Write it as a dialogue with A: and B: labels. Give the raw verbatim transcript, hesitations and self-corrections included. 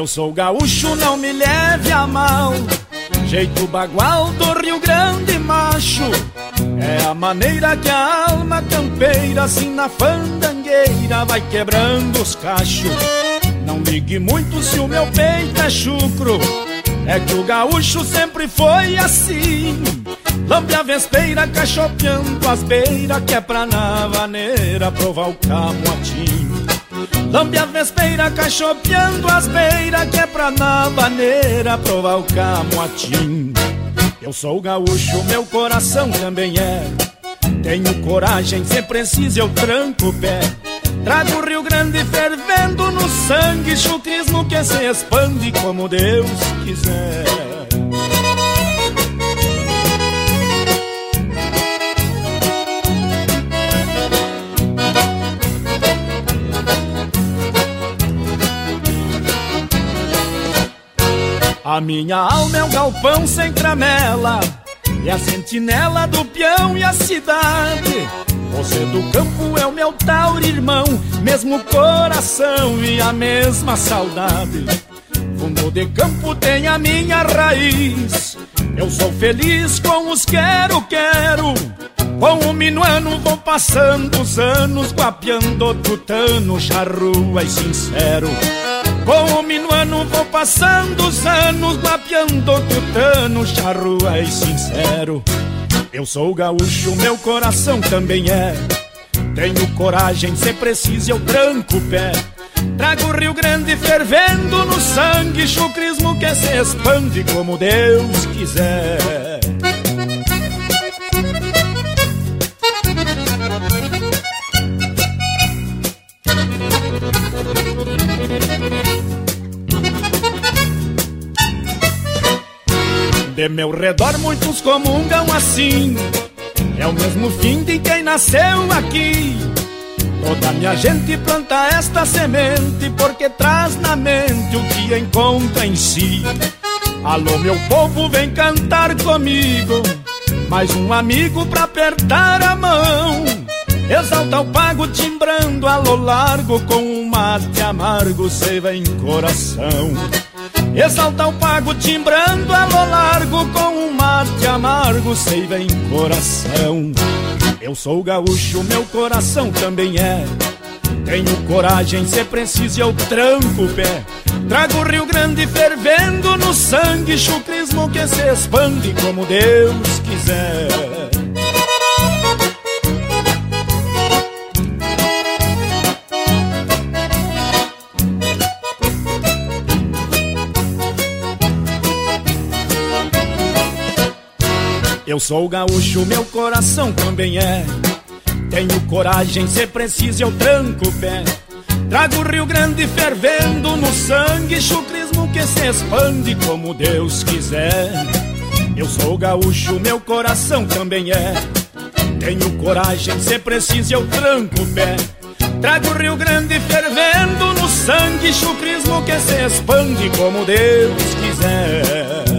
A: Eu sou gaúcho, não me leve a mal, jeito bagual do Rio Grande macho. É a maneira que a alma campeira, assim na fandangueira, vai quebrando os cachos. Não ligue muito se o meu peito é chucro, é que o gaúcho sempre foi assim. Lambe a vespeira cachopeando as beiras, que é pra na vaneira provar o camotim. Lambe a vespeira cachopeando as beiras, que é pra na vaneira provar o camotim. Eu sou gaúcho, meu coração também é. Tenho coragem, se precisa eu tranco o pé. Trago o Rio Grande fervendo no sangue, chucrismo que se expande como Deus quiser. A minha alma é um galpão sem tramela, é a sentinela do peão e a cidade. Você do campo é o meu tauro irmão, mesmo coração e a mesma saudade. Fundo de campo tem a minha raiz, eu sou feliz com os quero-quero. Com o minuano vou passando os anos, guapeando tutano, charrua e sincero. Com o minuano vou passando os anos, guapeando tutano, charrua e sincero. Eu sou gaúcho, meu coração também é. Tenho coragem, se precisa eu tranco o pé. Trago o Rio Grande fervendo no sangue, chucrismo que se expande como Deus quiser. De meu redor muitos comungam assim, é o mesmo fim de quem nasceu aqui. Toda minha gente planta esta semente, porque traz na mente o que encontra em si. Alô meu povo, vem cantar comigo, mais um amigo pra apertar a mão. Exalta o pago timbrando a lo largo, com um mate amargo seiva em coração. Exalta o pago timbrando a lo largo, com um mate amargo seiva em coração. Eu sou gaúcho, meu coração também é. Tenho coragem, se precisa eu tranco o pé. Trago o Rio Grande fervendo no sangue, chucrismo que se expande como Deus quiser. Eu sou gaúcho, meu coração também é. Tenho coragem, se precisa eu tranco o pé. Trago o Rio Grande fervendo no sangue, chucrismo que se expande como Deus quiser. Eu sou gaúcho, meu coração também é. Tenho coragem, se precisa eu tranco o pé. Trago o Rio Grande fervendo no sangue, chucrismo que se expande como Deus quiser.